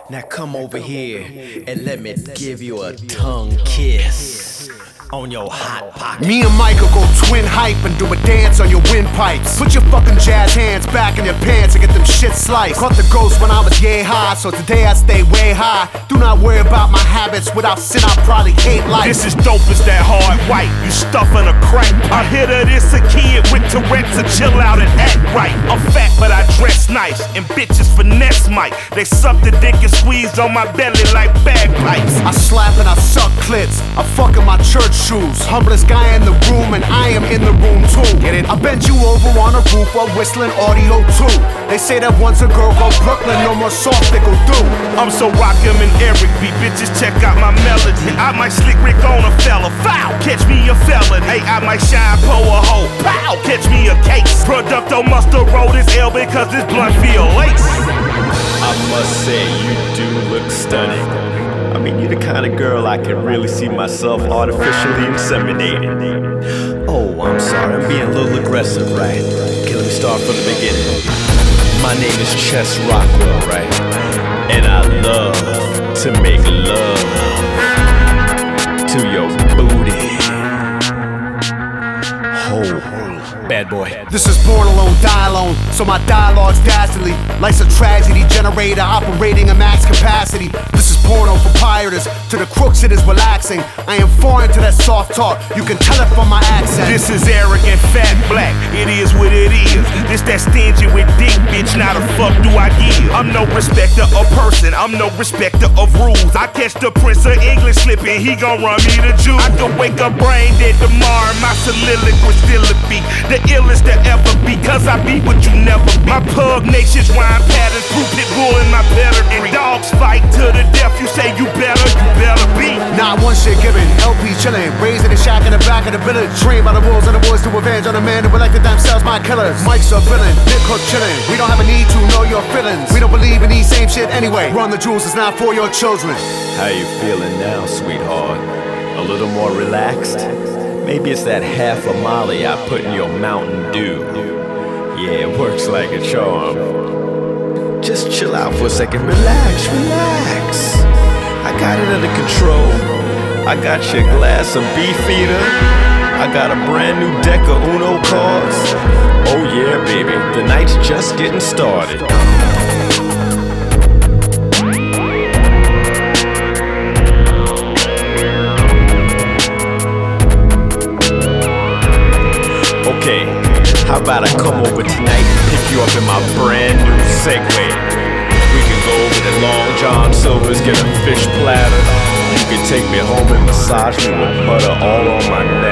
Now come over here and let me give you a tongue kiss on your hot pocket. Me and Michael go twin hype and do a dance on your windpipes. Put your fucking jazz hands back in your pants and get them shit sliced. Caught the ghost when I was yay high, so today I stay way high. Do not worry about my habits, without sin I probably hate life. This is dope as that hard white, you stuffing a crack pipe. I hit her, this a kid with Tourette's, so chill out and act right. I'm fat but I dress nice, and bitches finesse Mike. They suck the dick and squeeze on my belly like bagpipes. I slap and I suck clits, I fuck in my church shoes. Humblest guy in the room and I am in the room too. Get it? I bend you over on a roof while whistling audio too. They say that once a girl go Brooklyn, no more soft they go do. I'm so Rakim and Eric B, bitches check out my melody. I might slick Rick on a fella, foul, catch me a felon. Hey, I might shine po a hoe, pow, catch me a case. Producto musta roll this L because this blunt feel lace. I must say, you do look stunning. I mean, you're the kind of girl I can really see myself artificially inseminating. Oh, I'm sorry, I'm being a little aggressive, right? Okay, let me start from the beginning. My name is Chess Rockwell, right? And I love to make love to your booty. Bad boy. This is born alone, die alone, so my dialogue's dastardly. Life's a tragedy generator operating at max capacity. This is porno for pirates, to the crooks it is relaxing. I am foreign to that soft talk, you can tell it from my accent. This is arrogant fat black, it is what it is. This that stingy with dick, bitch, now the fuck do I give? I'm no respecter of person, I'm no respecter of rules. I catch the Prince of English slipping, he gon' run me the Jew. I could wake up brain dead tomorrow, my soliloquy still a beat. The illest to ever be, cause I be what you never be. My pugnacious rhyme patterns prove pit bull in my pedigree. Dogs fight to the death, you say you better be. Not one shit given, LP chillin', raised in the shack in the back of the village. Trained by the wolves and the boys to avenge on the man who elected themselves my killers. Mike's a villain, Nick Hook chillin'. We don't have a need to know your feelings. We don't believe in these same shit anyway. Run the jewels, it's not for your children. How you feeling now, sweetheart? A little more relaxed? Maybe it's that half a Molly I put in your Mountain Dew. Yeah, it works like a charm. Just chill out for a second, relax. I got it under control. I got your glass of Beefeater. I got a brand new deck of Uno cards. Oh yeah, baby, the night's just getting started. Okay, how about I come over tonight and pick you up in my brand new Segway? We can go over to Long John Silver's, get a fish platter. You can take me home and massage me with butter all on my neck.